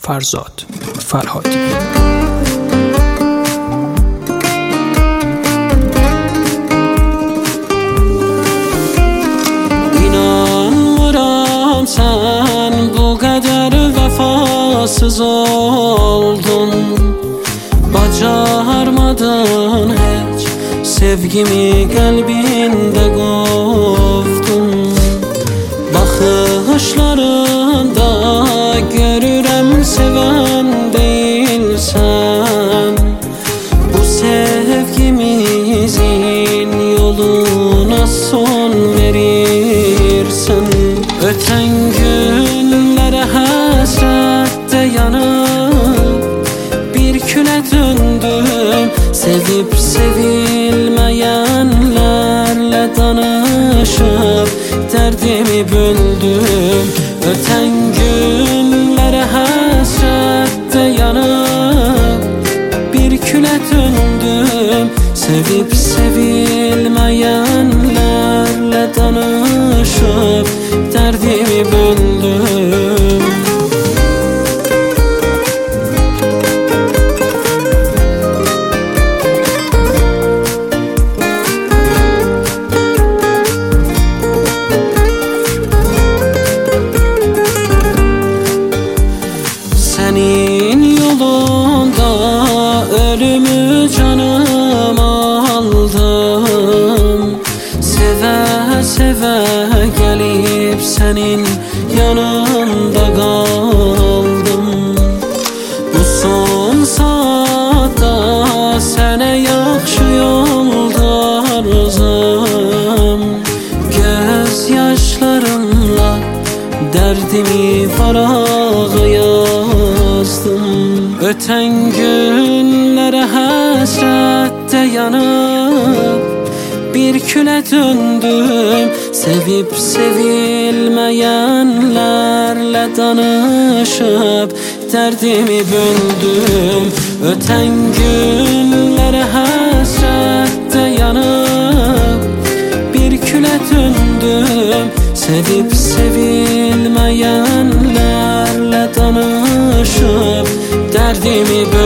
فرزاد فرهادی. İnanmıram sen bu kadar vefasız oldun, bacarmadın hiç sevgimi kalbinde kovdun. Bakışlarında görürəm seven değilsen, bu sevgimizin yoluna son verirsen. Öten günlere hasrette yanıp bir küle döndüm, sevip sevilmeyenlerle danışıp derdimi böldüm. Öten günlere hasrette yanıp bir küle döndüm, sevip sevilmeyenlerle danışıp derdimi böldüm. Senin yolunda ölümü canıma aldım, seve seve gelip senin yanında kaldım. Bu son saatte sene yaxşı yoldarzım, göz yaşlarımla derdimi farağa yazdım. Öten günlere hasrette yanıp bir küle döndüm, sevip sevilmeyenlerle danışıp derdimi böldüm. Öten günlere hasrette yanıp bir küle döndüm, sevip sevilmeyenlerle danışıp derdimi böldüm.